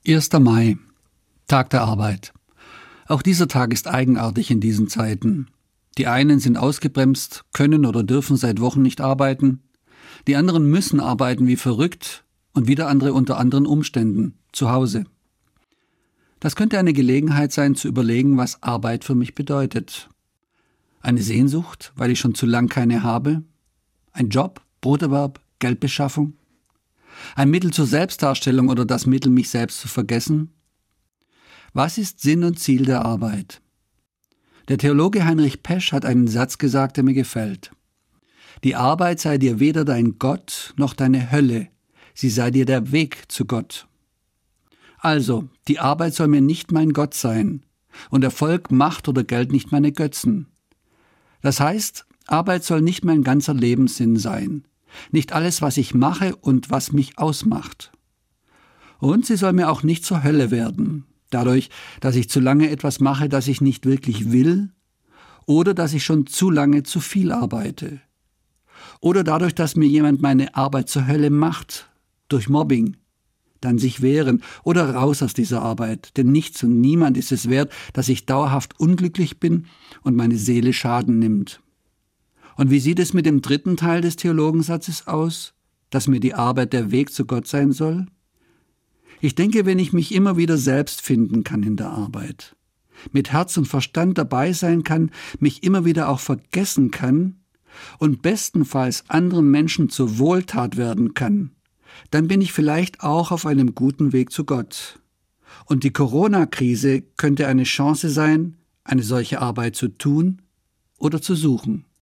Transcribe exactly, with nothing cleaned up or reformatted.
erster Mai, Tag der Arbeit. Auch dieser Tag ist eigenartig in diesen Zeiten. Die einen sind ausgebremst, können oder dürfen seit Wochen nicht arbeiten. Die anderen müssen arbeiten wie verrückt und wieder andere unter anderen Umständen, zu Hause. Das könnte eine Gelegenheit sein, zu überlegen, was Arbeit für mich bedeutet. Eine Sehnsucht, weil ich schon zu lang keine habe? Ein Job, Broterwerb, Geldbeschaffung? Ein Mittel zur Selbstdarstellung oder das Mittel, mich selbst zu vergessen? Was ist Sinn und Ziel der Arbeit? Der Theologe Heinrich Pesch hat einen Satz gesagt, der mir gefällt. Die Arbeit sei dir weder dein Gott noch deine Hölle, sie sei dir der Weg zu Gott. Also, die Arbeit soll mir nicht mein Gott sein und Erfolg, Macht oder Geld nicht meine Götzen. Das heißt, Arbeit soll nicht mein ganzer Lebenssinn sein, nicht alles, was ich mache und was mich ausmacht. Und sie soll mir auch nicht zur Hölle werden, dadurch, dass ich zu lange etwas mache, das ich nicht wirklich will, oder dass ich schon zu lange zu viel arbeite. Oder dadurch, dass mir jemand meine Arbeit zur Hölle macht, durch Mobbing, dann sich wehren oder raus aus dieser Arbeit, denn nichts und niemand ist es wert, dass ich dauerhaft unglücklich bin und meine Seele Schaden nimmt. Und wie sieht es mit dem dritten Teil des Theologensatzes aus, dass mir die Arbeit der Weg zu Gott sein soll? Ich denke, wenn ich mich immer wieder selbst finden kann in der Arbeit, mit Herz und Verstand dabei sein kann, mich immer wieder auch vergessen kann und bestenfalls anderen Menschen zur Wohltat werden kann, dann bin ich vielleicht auch auf einem guten Weg zu Gott. Und die Corona-Krise könnte eine Chance sein, eine solche Arbeit zu tun oder zu suchen.